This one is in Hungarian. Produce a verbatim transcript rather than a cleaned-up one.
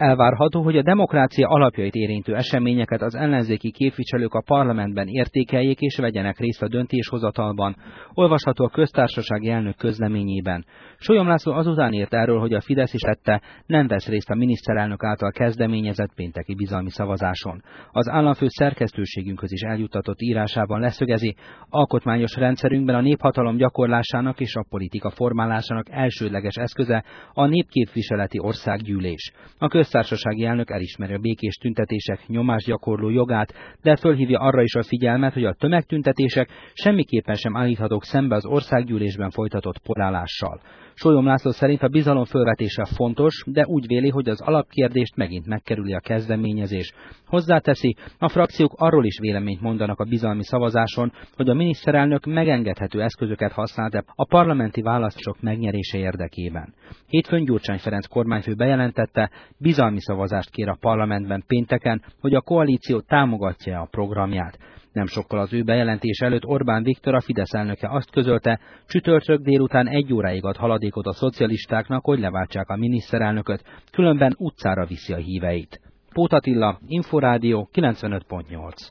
Elvárható, hogy a demokrácia alapjait érintő eseményeket az ellenzéki képviselők a parlamentben értékeljék és vegyenek részt a döntéshozatalban, olvasható a köztársasági elnök közleményében. Sólyom László azután írt erről, hogy a Fidesz is tette, nem vesz részt a miniszterelnök által kezdeményezett pénteki bizalmi szavazáson. Az államfő szerkesztőségünkhöz is eljuttatott írásában leszögezi, alkotmányos rendszerünkben a néphatalom gyakorlásának és a politika formálásának elsődleges eszköze a népképviseleti országgyűlés. A köztársasági elnök elismeri a békés tüntetések nyomásgyakorló jogát, de fölhívja arra is a figyelmet, hogy a tömegtüntetések semmiképpen sem állíthatók szembe az országgyűlésben folytatott porálással. Sólyom László szerint a bizalom fölvetése fontos, de úgy véli, hogy az alapkérdést megint megkerüli a kezdeményezés. Hozzáteszi, a frakciók arról is véleményt mondanak a bizalmi szavazáson, hogy a miniszterelnök megengedhető eszközöket használt a parlamenti választások megnyerése érdekében. Hétfőn Gyurcsány Ferenc kormányfő bejelentette, bizalmi szavazást kér a parlamentben pénteken, hogy a koalíció támogatja a programját. Nem sokkal az ő bejelentés előtt Orbán Viktor, a Fidesz elnöke azt közölte, csütörtök délután egy óráig ad haladékot a szocialistáknak, hogy leváltsák a miniszterelnököt, különben utcára viszi a híveit. Póth Attila, Inforádió kilencvenöt pont nyolc.